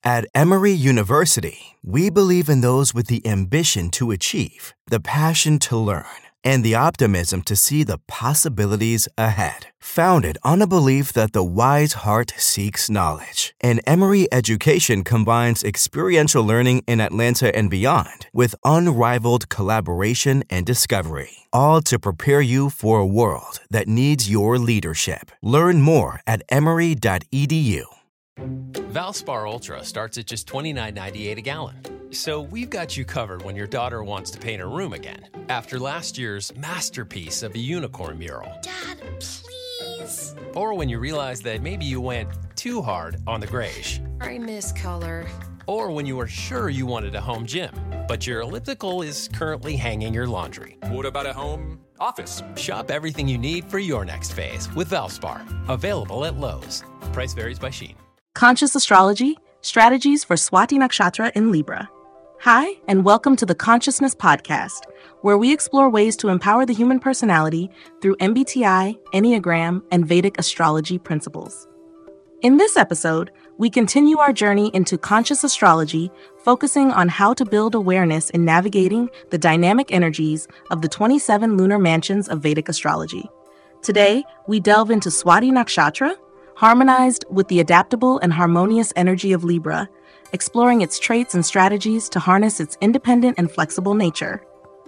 At Emory University, we believe in those with the ambition to achieve, the passion to learn, and the optimism to see the possibilities ahead. Founded on a belief that the wise heart seeks knowledge, and Emory education combines experiential learning in Atlanta and beyond with unrivaled collaboration and discovery, all to prepare you for a world that needs your leadership. Learn more at emory.edu. Valspar Ultra starts at just $29.98 a gallon. So we've got you covered when your daughter wants to paint her room again after last year's masterpiece of a unicorn mural. Dad, please. Or when you realize that maybe you went too hard on the grayish. I miss color. Or when you were sure you wanted a home gym, but your elliptical is currently hanging your laundry. What about a home office? Shop everything you need for your next phase with Valspar. Available at Lowe's. Price varies by Shein. Conscious Astrology, Strategies for Swati Nakshatra in Libra. Hi, and welcome to the Consciousness Podcast, where we explore ways to empower the human personality through MBTI, Enneagram, and Vedic astrology principles. In this episode, we continue our journey into conscious astrology, focusing on how to build awareness in navigating the dynamic energies of the 27 lunar mansions of Vedic astrology. Today, we delve into Swati Nakshatra, harmonized with the adaptable and harmonious energy of Libra, exploring its traits and strategies to harness its independent and flexible nature.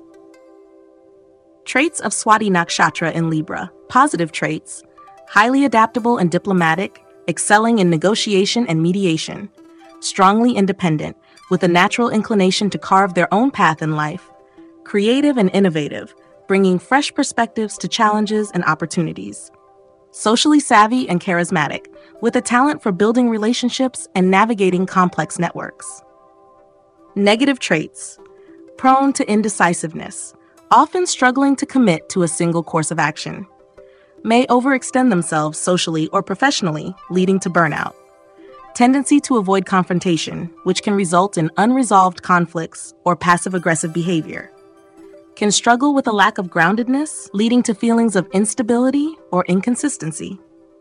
Traits of Swati Nakshatra in Libra. Positive traits: highly adaptable and diplomatic, excelling in negotiation and mediation, strongly independent, with a natural inclination to carve their own path in life, creative and innovative, bringing fresh perspectives to challenges and opportunities. Socially savvy and charismatic, with a talent for building relationships and navigating complex networks. Negative traits: prone to indecisiveness, often struggling to commit to a single course of action. May overextend themselves socially or professionally, leading to burnout. Tendency to avoid confrontation, which can result in unresolved conflicts or passive-aggressive behavior. Can struggle with a lack of groundedness, leading to feelings of instability or inconsistency.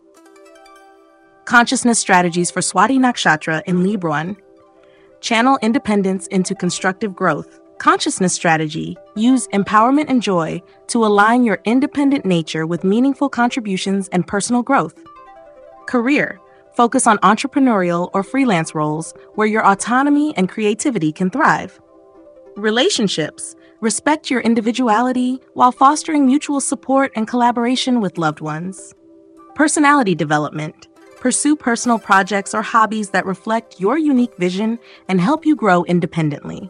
Consciousness strategies for Swati Nakshatra in Libra. Channel independence into constructive growth. Consciousness strategy: use empowerment and joy to align your independent nature with meaningful contributions and personal growth. Career: focus on entrepreneurial or freelance roles where your autonomy and creativity can thrive. Relationships: respect your individuality while fostering mutual support and collaboration with loved ones. Personality development: pursue personal projects or hobbies that reflect your unique vision and help you grow independently.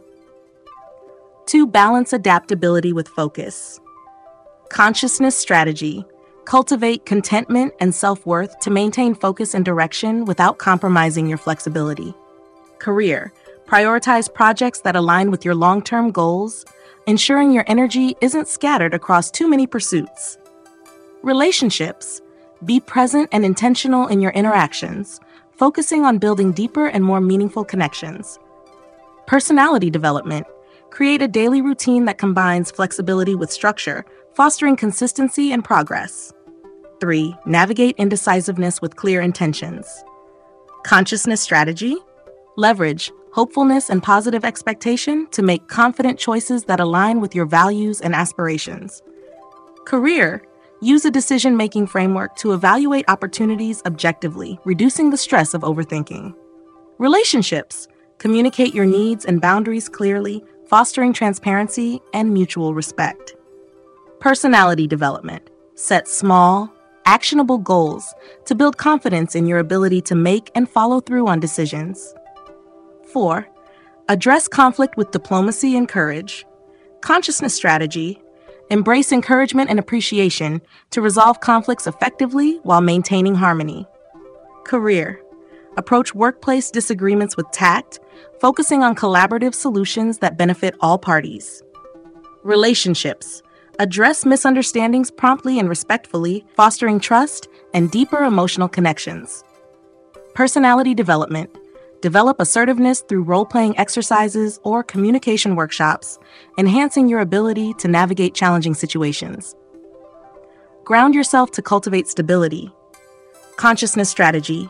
To balance adaptability with focus. Consciousness strategy: cultivate contentment and self-worth to maintain focus and direction without compromising your flexibility. Career: prioritize projects that align with your long-term goals, ensuring your energy isn't scattered across too many pursuits. Relationships: be present and intentional in your interactions, focusing on building deeper and more meaningful connections. Personality development: create a daily routine that combines flexibility with structure, fostering consistency and progress. 3. Navigate indecisiveness with clear intentions. Consciousness strategy: leverage hopefulness and positive expectation to make confident choices that align with your values and aspirations. Career: use a decision-making framework to evaluate opportunities objectively, reducing the stress of overthinking. Relationships: communicate your needs and boundaries clearly, fostering transparency and mutual respect. Personality development: set small, actionable goals to build confidence in your ability to make and follow through on decisions. 4. Address conflict with diplomacy and courage. Consciousness strategy: embrace encouragement and appreciation to resolve conflicts effectively while maintaining harmony. Career: approach workplace disagreements with tact, focusing on collaborative solutions that benefit all parties. Relationships: address misunderstandings promptly and respectfully, fostering trust and deeper emotional connections. Personality development: develop assertiveness through role-playing exercises or communication workshops, enhancing your ability to navigate challenging situations. Ground yourself to cultivate stability. Consciousness strategy: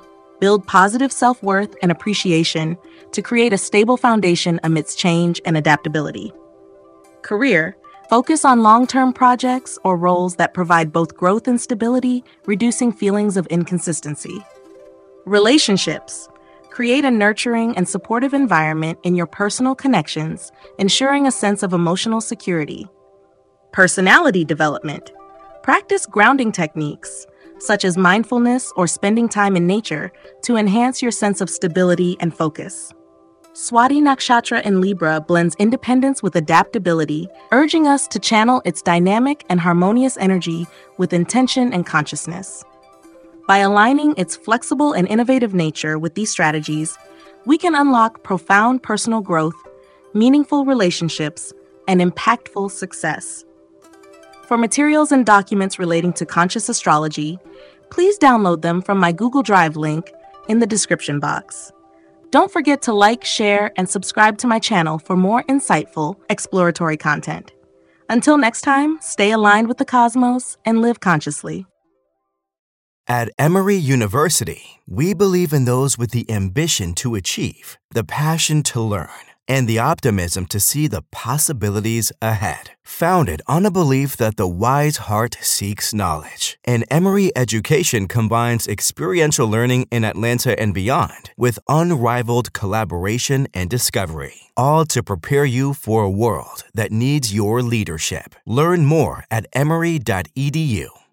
build positive self-worth and appreciation to create a stable foundation amidst change and adaptability. Career, focus on long-term projects or roles that provide both growth and stability, reducing feelings of inconsistency. Relationships, create a nurturing and supportive environment in your personal connections, ensuring a sense of emotional security. Personality development, practice grounding techniques, such as mindfulness or spending time in nature, to enhance your sense of stability and focus. Swati Nakshatra in Libra blends independence with adaptability, urging us to channel its dynamic and harmonious energy with intention and consciousness. By aligning its flexible and innovative nature with these strategies, we can unlock profound personal growth, meaningful relationships, and impactful success. For materials and documents relating to conscious astrology, please download them from my Google Drive link in the description box. Don't forget to like, share, and subscribe to my channel for more insightful, exploratory content. Until next time, stay aligned with the cosmos and live consciously. At Emory University, we believe in those with the ambition to achieve, the passion to learn, and the optimism to see the possibilities ahead. Founded on a belief that the wise heart seeks knowledge, and Emory education combines experiential learning in Atlanta and beyond with unrivaled collaboration and discovery, all to prepare you for a world that needs your leadership. Learn more at emory.edu.